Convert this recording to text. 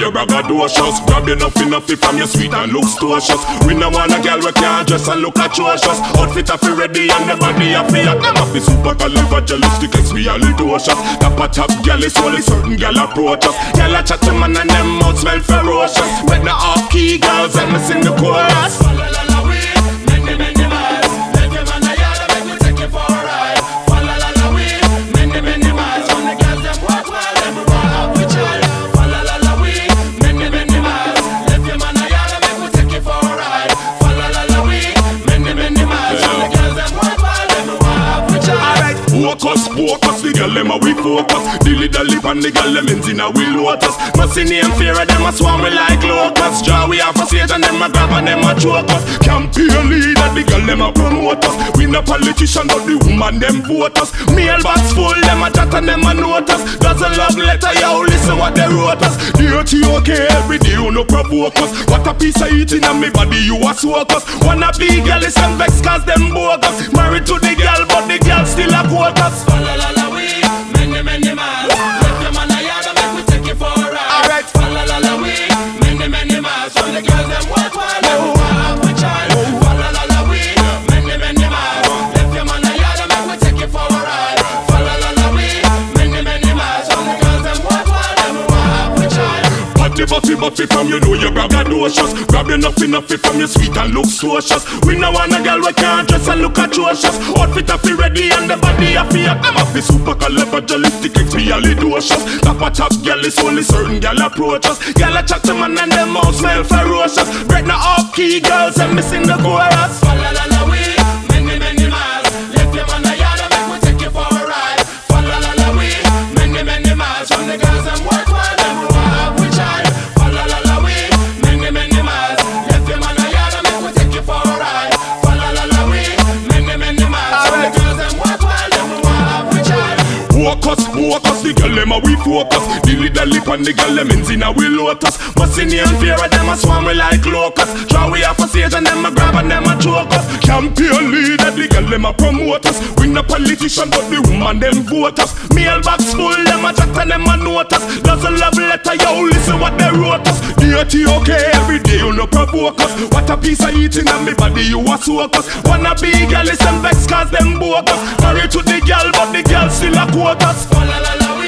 you braggadocious. Grab you enough from your sweet and look stocious. We no want a girl we can't dress and look atrocious. Outfit a fi ready and the body a fi hot. Them a fi super califragilistic, expialidocious. Top a top girl is only certain girl approach us. Girl a chat to man and them mouth smell ferocious. When the off-key girls and me sing the chorus. Focus, the girl them a we focus. Dilly-dally pan the girl them in a we lotus. Must see name fear of them a swarm me like locusts. Draw we off a stage and them a grab and them a choke us. Campaign leader, the girl them a promote us. We no politician but the woman them vote us. Mailbox full, them a chat and them a note us. Doesn't love letter, yo, listen what they wrote us. Dirty okay, every day you no provoke us. What a piece of eating on me body you a soak us. Wanna be girl is some vex cause them bogus. Married to the girl but the girl still a quote us. La la la we, many miles. Left your man a yard and make we take you for a ride. Alright, la la la we, many miles. From the girls them walk while them walk with child. La la we, many miles. Left your man a yard and make we take you for a ride. La la we, many miles. From the girls them walk while them walk with child. Buffy from you know you braggadocious. Grab enough from your sweet and look socious. We no want a girl we can't dress and look atrocious. Outfit a fi ready and the body a fi hot. Them a fi super califragilistic, expialidocious. Top a top girl is only certain girl approach us. Girl a chat to man and them mouth smell ferocious. Break the off-key girls and me sing the chorus. La la we, many miles. Left your man a yard and make we take you for a ride. La we, many miles. From the girls them work while them walk with child. La we, many miles. Left your man a yard and make we take you for a ride. La we, many miles. From the girls them work while them walk with child. Focus, the girl them a we focus. Dilly-dally pan the girl them in a we lotus. Must see name fear of them a swarm we like locusts. Draw we off a stage and them a grab and them a choke us. Campaign leader, the girl them a promote us. We no politician but the woman them vote us. Mailbox full, them a chat and them a note us. Doesn't love letter, yo, listen what they wrote us. Dirty okay, every day you no provoke us. What a piece of eating on me body you a soak us. Wanna be girl is some vex cause them bogus. Married to the girl but the girl still a quote us. La la we,